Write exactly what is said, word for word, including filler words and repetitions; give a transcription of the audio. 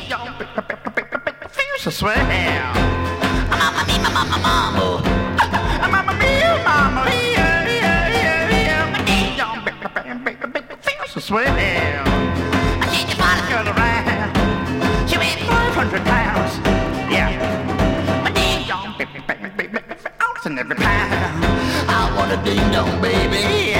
Feels so swell. Mamma mia, mamma, mamma. Mamma mia, mamma, yeah, yeah, yeah, yeah. Feels so swell. I see your body girl around. She weighed five hundred pounds. Yeah. My ding dong, baby, baby, baby, ounce in every pound. I want a ding dong, baby.